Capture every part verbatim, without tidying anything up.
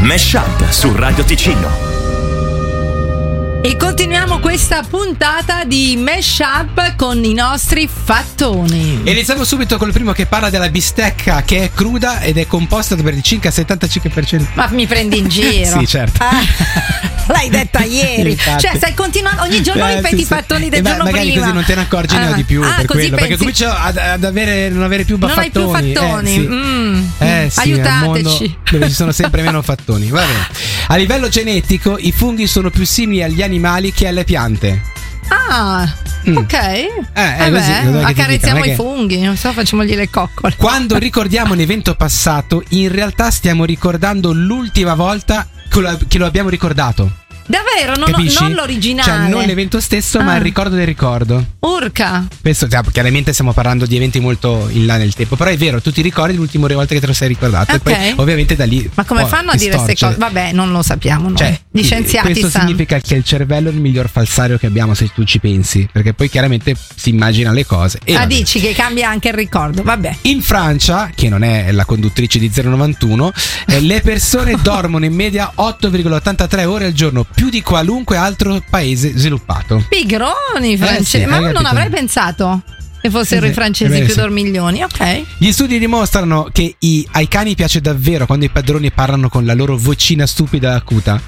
Mashup su Radio Ticino. E continuiamo questa puntata di Mashup con i nostri fattoni. E iniziamo subito col primo, che parla della bistecca, che è cruda ed è composta per il circa settantacinque per cento. Ma mi prendi in giro? Sì, certo. Ah, l'hai detta ieri. Infatti. Cioè, stai continuando ogni giorno Eh, ripeti sì, i sì. fattoni del E giorno magari prima. così non te ne accorgi ne ho di più, ah, per così quello, perché pensi... comincio ad, ad avere non avere più non hai più fattoni. fattoni. Eh, sì. Mm. Eh, sì, è un mondo Aiutateci. dove ci sono sempre meno fattoni. Va bene. A livello genetico, i funghi sono più simili agli animali che alle piante. Ah, Mm. ok. Eh, è Eh così, beh, non è che ti accarezziamo dica, i non è che- funghi, non so, facciamogli le coccole. Quando ricordiamo un evento passato, in realtà stiamo ricordando l'ultima volta che lo, che lo abbiamo ricordato. Davvero, non, Capisci? non l'originale. Cioè, non l'evento stesso, ma Ah. il ricordo del ricordo. Urca. Questo, cioè, chiaramente stiamo parlando di eventi molto in là nel tempo, però è vero, tu ti ricordi l'ultima volta che te lo sei ricordato. Ok. E poi, ovviamente, da lì. Ma come oh, fanno a ti dire queste storce. cose? Vabbè, non lo sappiamo noi. Cioè, Gli scienziati questo sanno. significa che il cervello è il miglior falsario che abbiamo, se tu ci pensi, perché poi chiaramente si immagina le cose. E Ah, vabbè. dici che cambia anche il ricordo, vabbè. In Francia, che non è la conduttrice di zero novantuno, eh, le persone dormono in media otto virgola ottantatré ore al giorno, più di qualunque altro paese sviluppato. Pigroni francesi, Eh sì, ma hai non capito? avrei pensato che fossero Sì, i sì, francesi ebbene più sì. dormiglioni, ok. Gli studi dimostrano che i, ai cani piace davvero quando i padroni parlano con la loro vocina stupida e acuta.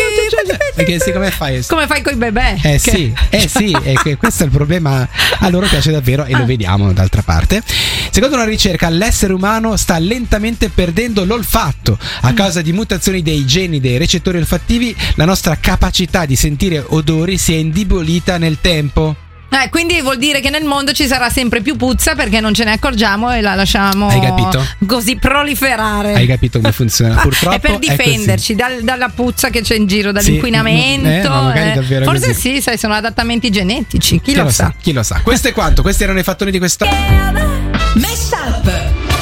Perché sì, come fai? Come fai coi bebè? Eh Che- sì, eh sì, è che questo è il problema. A loro piace davvero e Ah. lo vediamo d'altra parte. Secondo una ricerca, l'essere umano sta lentamente perdendo l'olfatto a causa di mutazioni dei geni dei recettori olfattivi. La nostra capacità di sentire odori si è indebolita nel tempo. Eh, quindi vuol dire che nel mondo ci sarà sempre più puzza perché non ce ne accorgiamo e la lasciamo Hai capito? così proliferare. Hai capito come funziona? Purtroppo è per è così. difenderci dal- dalla puzza che c'è in giro, dall'inquinamento. Sì, eh, ma magari davvero Forse così. sì, sai, sono adattamenti genetici. Chi, Chi lo sa? Chi lo sa? Questo è quanto? Questi erano i fattoni di questa. Mashup.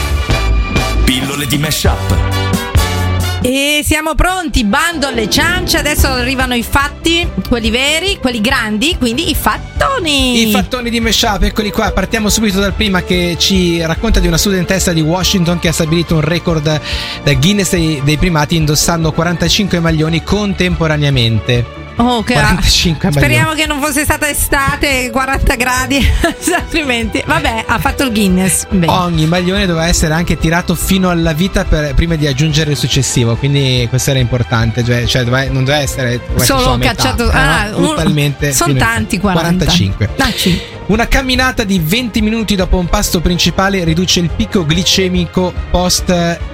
Pillole di Mashup. E siamo pronti, bando alle ciance. Adesso arrivano i fatti, quelli veri, quelli grandi, quindi i fattoni. I fattoni di Mashup, eccoli qua. Partiamo subito dal prima, che ci racconta di una studentessa di Washington che ha stabilito un record da Guinness dei, dei primati indossando quarantacinque maglioni contemporaneamente. Oh, che quarantacinque speriamo maglioni. che non fosse stata estate, quaranta gradi, altrimenti. Vabbè, ha fatto il Guinness. Bene. Ogni maglione doveva essere anche tirato fino alla vita per, prima di aggiungere il successivo, quindi questo era importante, cioè, cioè doveva, non doveva essere doveva essere Solo a metà, cacciato. eh, Ah, no, un- totalmente sono fino in- tanti, quaranta. quarantacinque. Ah, sì. Una camminata di venti minuti dopo un pasto principale riduce il picco glicemico post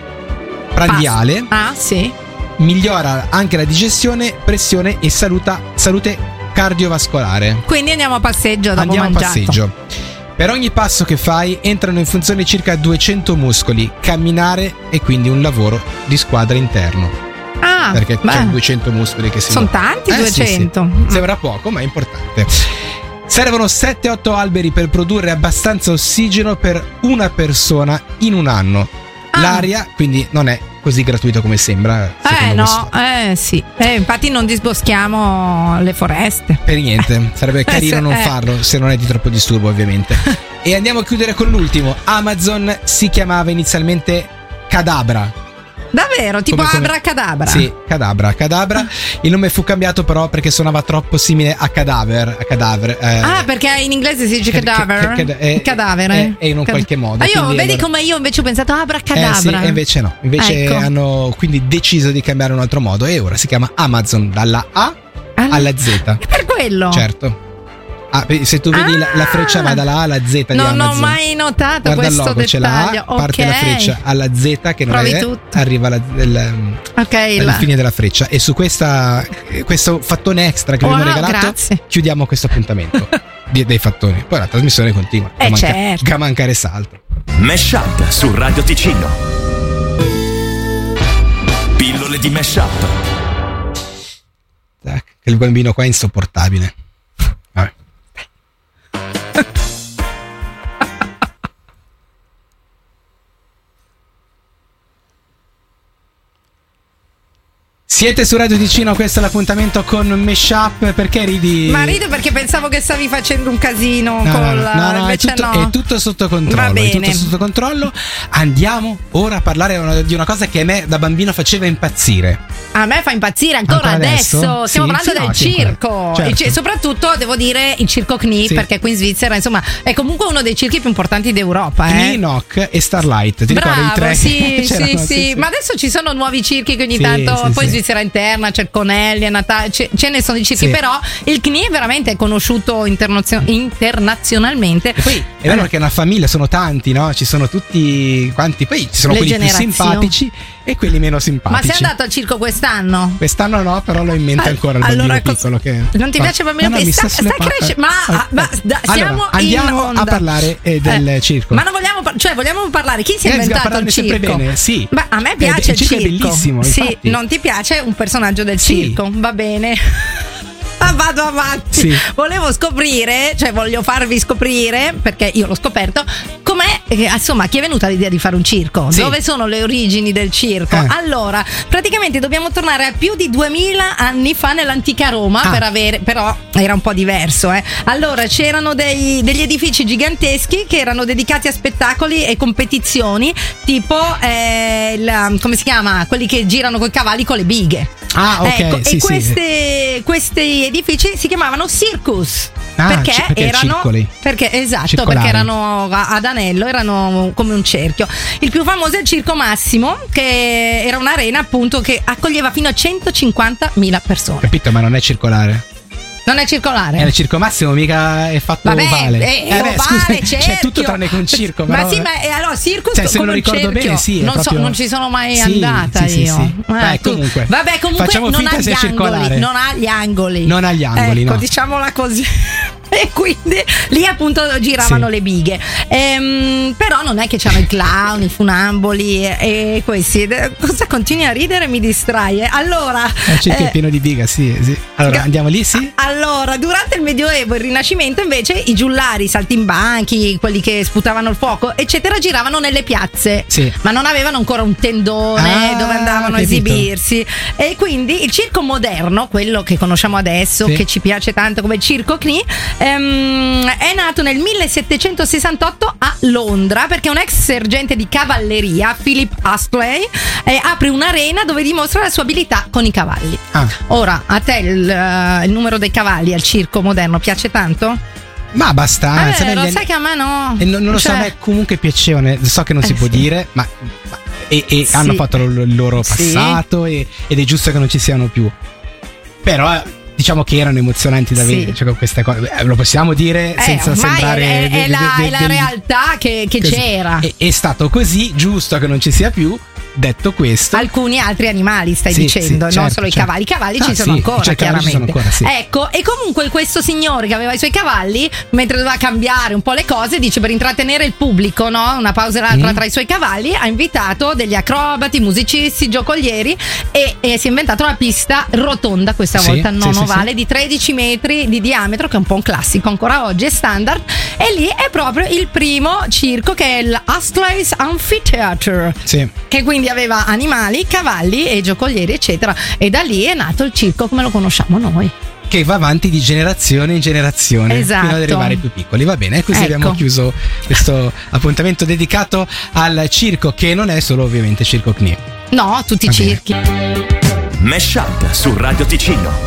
prandiale, Ah, sì. migliora anche la digestione, pressione e saluta, salute cardiovascolare. Quindi andiamo a passeggio dopo Andiamo mangiato. a passeggio. Per ogni passo che fai entrano in funzione circa duecento muscoli. Camminare è quindi un lavoro di squadra interno. Ah, Perché beh, c'è duecento muscoli che si sono muovono. tanti, Eh, sì, duecento. sì. Sembra poco, ma è importante. Servono sette otto alberi per produrre abbastanza ossigeno per una persona in un anno. Ah. L'aria quindi non è così gratuito come sembra. Eh secondo no, questo. eh sì. Eh, infatti non disboschiamo le foreste. Per niente, sarebbe carino se- non eh. farlo se non è di troppo disturbo, ovviamente. E andiamo a chiudere con l'ultimo. Amazon si chiamava inizialmente Cadabra. Davvero, tipo Come- come- Abracadabra. Sì, Cadabra, Cadabra. Il nome fu cambiato però perché suonava troppo simile a cadaver, a cadavere. eh. Ah, perché in inglese si dice Che- che- cadaver. che- che- eh, cadavere. eh, eh, in un Cad- qualche modo, Ah, io, quindi vedi allora- come io invece ho pensato Eh sì, abracadabra. e invece no, invece Ecco. hanno quindi deciso di cambiare un altro modo e ora si chiama Amazon dalla A Alla- alla Z. È per quello. Certo. Ah, se tu vedi la, la freccia va dalla A alla Z di Non Amazon. ho mai notato Guarda il questo logo, c'è dettaglio. la A, parte Ok. la freccia alla Z che non Provi è, tutto. arriva la, il, Ok, il la- fine della freccia. E su questa, questo fattone extra che vi Wow, abbiamo regalato, grazie. chiudiamo questo appuntamento di- dei fattoni. Poi la trasmissione continua. Eh, Ga manca- certo. ga mancare salto. Mashup su Radio Ticino. Pillole di Mashup. Tac, che il bambino qua è insopportabile. Vabbè. Siete su Radio Ticino, questo è l'appuntamento con Meshup. Perché ridi? Ma rido perché pensavo che stavi facendo un casino No, con no, la... no, no, invece è, tutto, no. è tutto sotto controllo. Va bene. È tutto sotto controllo. Andiamo ora a parlare di una cosa che a me da bambino faceva impazzire. A me fa impazzire ancora, Ancora adesso? adesso. Stiamo Sì, parlando sì, del no, sì, circo. ancora. Certo. Il ci- soprattutto devo dire il circo C N I, Sì. perché qui in Svizzera, insomma, è comunque uno dei circhi più importanti d'Europa. Knie, Eh. Nock e Starlight. Ti ricordi i Bravo, tre? sì, sì, C'erano, sì, ma adesso ci sono nuovi circhi che ogni Sì, tanto, sì, poi sì. Svizzera interna, c'è il Conelli, è Natale, ce, ce ne sono di circhi, Sì. però il C N I è veramente conosciuto internazio- internazionalmente. E poi è vero che è una famiglia, sono tanti, no? Ci sono tutti quanti, poi ci sono Le quelli più generazioni. simpatici e quelli meno Ma simpatici. sei andato al circo quest'anno? Quest'anno no, però l'ho in mente Al- ancora il bambino allora, cos- piccolo che... non ti Ma- piace il bambino no, no, piccolo? mi Sta, sulle sta palle. crescendo, ma, Ah, ma- eh. da- Allora, siamo andiamo in onda. a parlare eh, del circo. Ma non vogliamo, par- cioè vogliamo parlare chi si è Eh, inventato il parlarne sempre circo? bene, sì. Beh, a me Eh, piace il il circo è bellissimo, Sì, infatti. non ti piace un personaggio del Sì. circo? Va bene. Ah, vado avanti. Sì. Volevo scoprire, cioè voglio farvi scoprire, perché io l'ho scoperto, com'è, eh, insomma, chi è venuta l'idea di fare un circo? Sì. Dove sono le origini del circo? Eh. Allora, praticamente dobbiamo tornare a più di duemila anni fa nell'antica Roma Ah. per avere, però era un po' diverso, eh. Allora, c'erano dei- degli edifici giganteschi che erano dedicati a spettacoli e competizioni, tipo eh, il- come si chiama? Quelli che girano coi cavalli con le bighe. Ah, ok, Ecco, sì, e sì. queste, questi edifici si chiamavano circus. Ah, perché, ci- perché erano circoli. perché esatto, Circolari. perché erano a- ad anello, erano come un cerchio. Il più famoso è il Circo Massimo, che era un'arena appunto che accoglieva fino a centocinquantamila persone. Capito, ma non è circolare. Non è circolare. È il circo massimo, mica è fatto Vabbè, ovale. è, è Eh, beh, ovale, scusa, cerchio. c'è tutto tranne che un circo. Ma però- sì, ma eh, allora circus Cioè, se come non un ricordo cerchio. bene, sì, è non so, proprio- non ci sono mai Sì, andata sì, sì, io. sì. Eh, Beh, tu- comunque, Vabbè, comunque facciamo non finta ha gli sia circolare. angoli, non ha gli angoli. Non ha gli angoli, ecco, no. diciamola così. E quindi lì appunto giravano Sì. le bighe. Ehm, però non è che c'erano i clown, i funamboli e, e questi. Eh, Cosa continui a ridere? Mi distrai. eh. Allora, Il circo eh, è pieno di biga, sì, sì. Allora, Ga- andiamo lì, sì? allora, durante il Medioevo e il Rinascimento, invece, i giullari, i saltimbanchi, quelli che sputavano il fuoco, eccetera, giravano nelle piazze. Sì. Ma non avevano ancora un tendone Ah, dove andavano a capito. esibirsi. E quindi il circo moderno, quello che conosciamo adesso, Sì. che ci piace tanto come il circo C N I, ehm, è nato nel millesettecentosessantotto a Londra, perché un ex sergente di cavalleria, Philip Astley, eh, apre un'arena dove dimostra la sua abilità con i cavalli. Ah, Ora, a te il, eh, il numero dei cavalli al circo moderno piace tanto? ma abbastanza. eh, beh, lo gli- sai che a me no. e non, non lo so, Cioè, a me comunque piacevano. So che non si Eh, può sì. dire, ma. ma- e e Sì. hanno fatto lo- il loro Sì. passato e- ed è giusto che non ci siano più. Però. eh, Diciamo che erano emozionanti da Sì. vedere, cioè, con queste cose. Eh, lo possiamo dire eh, senza ormai sembrare. è, è de- de- la, de- è la degli- realtà che, che così. c'era. È, è stato così, giusto che non ci sia più. Detto questo, Alcuni altri animali stai Sì, dicendo, sì, non certo, solo i certo. cavalli. I cavalli Ah, ci sono sì, ancora, cioè, i cavalli ci chiaramente. sono ancora, sì. Ecco, e comunque questo signore che aveva i suoi cavalli, mentre doveva cambiare un po' le cose, dice per intrattenere il pubblico, no? Una pausa e l'altra Mm. tra i suoi cavalli, ha invitato degli acrobati, musicisti, giocolieri e, e si è inventato una pista rotonda, questa Sì, volta sì, non sì, ovale, sì. di tredici metri di diametro, che è un po' un classico ancora oggi, è standard. E lì è proprio il primo circo, che è l'Astley's Amphitheatre, sì. che quindi aveva animali, cavalli e giocolieri, eccetera. E da lì è nato il circo come lo conosciamo noi. Che va avanti di generazione in generazione Esatto. fino ad arrivare ai più piccoli. Va bene, così Ecco. abbiamo chiuso questo appuntamento dedicato al circo, che non è solo ovviamente circo C N I. No, tutti i Va bene. circhi. Meshup su Radio Ticino.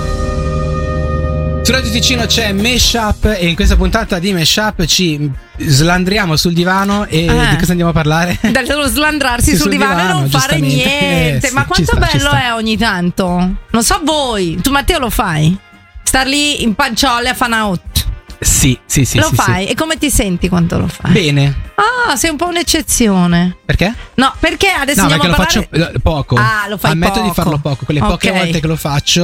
Su Radio Ticino c'è Meshup e in questa puntata di Meshup ci slandriamo sul divano e Ah. di cosa andiamo a parlare? Dallo slandrarsi Sì, sul sul divano, e divano, non fare giustamente. niente. Eh, sì, Ma ci quanto sta, ci bello sta. è ogni tanto. Non so voi. Tu, Matteo, lo fai? Star lì in panciolle a fan out. Sì, sì, sì. lo sì, fai? sì. E come ti senti quando lo fai? Bene. Ah, sei un po' un'eccezione. Perché? No, perché adesso No, andiamo perché lo a parlare... faccio eh, poco. Ah, lo fai Ammetto poco. di farlo poco. Quelle poche Ok. volte che lo faccio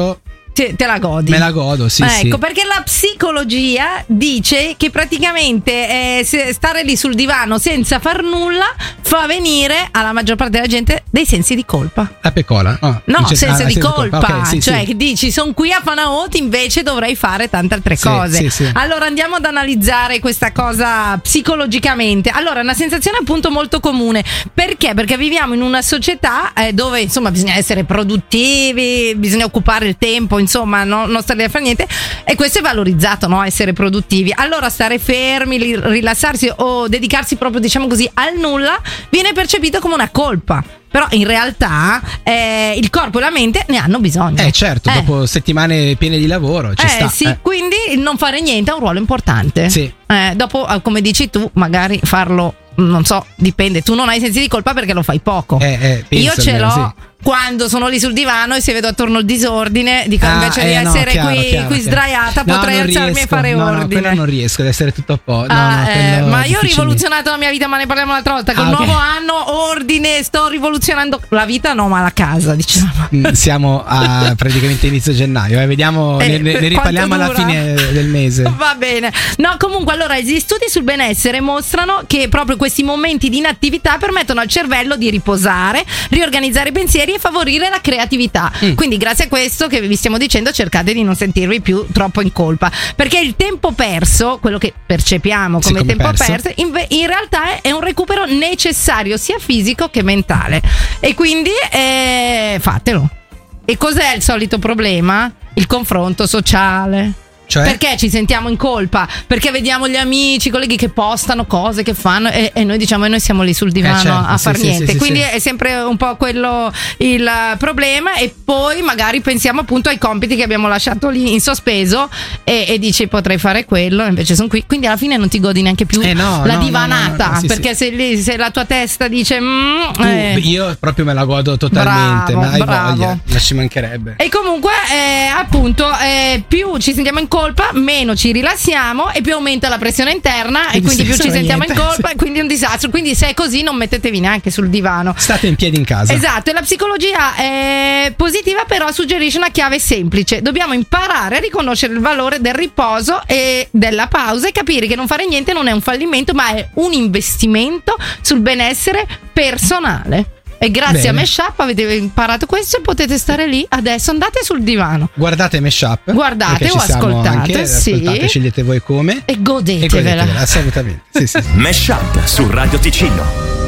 te, te la godi. Me la godo, sì, ecco, sì. perché la psicologia dice che praticamente eh, se- stare lì sul divano senza far nulla fa venire alla maggior parte della gente dei sensi di colpa. La pecola? No, No, dice- senso ah, di senso colpa, Ok, sì, cioè sì. che dici sono qui a Fanaoti, invece dovrei fare tante altre Sì, cose. sì, sì. Allora andiamo ad analizzare questa cosa psicologicamente. Allora, è una sensazione appunto molto comune. Perché? Perché viviamo in una società eh, dove insomma bisogna essere produttivi, bisogna occupare il tempo, insomma, no, non stare a fare niente, e questo è valorizzato, no? Essere produttivi. Allora stare fermi, li- rilassarsi o dedicarsi proprio, diciamo così, al nulla viene percepito come una colpa. Però in realtà eh, il corpo e la mente ne hanno bisogno. Eh certo, Eh. dopo settimane piene di lavoro ci Eh sta. sì, eh. quindi il non fare niente ha un ruolo importante. Sì. Eh, dopo, eh, come dici tu, magari farlo, non so, dipende. Tu non hai sensi di colpa perché lo fai poco. Eh, eh, penso Io ce almeno, l'ho sì. quando sono lì sul divano e se vedo attorno il disordine, dico Ah, invece di eh, no, essere chiaro, qui, chiaro, qui chiaro. sdraiata, No, potrei non alzarmi riesco. e fare no, No, ordine. quello non riesco, deve essere tutto a posto. No, Ah, no, eh, quello ma io ho difficilmente. rivoluzionato la mia vita, ma ne parliamo un'altra volta. Col Ah, ok. nuovo anno, ordine, sto rivoluzionando la vita, no, ma la casa, diciamo. Mm, Siamo a praticamente inizio gennaio, eh. Vediamo, Eh, ne, ne- ne riparliamo quanto alla dura? fine del mese. Va bene. No, comunque, allora, gli studi sul benessere mostrano che proprio questi momenti di inattività permettono al cervello di riposare, riorganizzare i pensieri e favorire la creatività. Mm. Quindi, grazie a questo che vi stiamo dicendo, cercate di non sentirvi più troppo in colpa. Perché il tempo perso, quello che percepiamo Sì, come, come tempo perso. perso, in, in realtà è, è un recupero necessario sia fisico che mentale. E quindi eh, fatelo. E cos'è il solito problema? Il confronto sociale. Cioè? Perché ci sentiamo in colpa? Perché vediamo gli amici, i colleghi che postano cose che fanno e, e noi diciamo e noi siamo lì sul divano Eh, certo, a sì, far sì, niente. sì, sì, Quindi sì. è sempre un po' quello il problema, e poi magari pensiamo appunto ai compiti che abbiamo lasciato lì in sospeso e, e dici potrei fare quello, invece sono qui. Quindi alla fine non ti godi neanche più Eh, no, la no, divanata, no, no, no, sì, perché sì. se, lì, se la tua testa dice mm, Tu, eh. io proprio me la godo totalmente, Bravo, ma hai bravo. voglia, ma ci mancherebbe. E comunque eh, appunto eh, più ci sentiamo in colpa, meno ci rilassiamo e più aumenta la pressione interna e Quindi quindi più senza ci sentiamo niente, in colpa sì. e quindi è un disastro. Quindi se è così non mettetevi neanche sul divano. State in piedi in casa. Esatto, e la psicologia è positiva però suggerisce una chiave semplice. Dobbiamo imparare a riconoscere il valore del riposo e della pausa e capire che non fare niente non è un fallimento, ma è un investimento sul benessere personale. E grazie Bene. a Meshup avete imparato questo e potete stare lì adesso. Andate sul divano. Guardate Meshup. Guardate perché o ci siamo ascoltate, anche, sì. ascoltate, scegliete voi come. E E godetevela. godetevela, assolutamente. Sì, sì, sì. Mesh Up su Radio Ticino.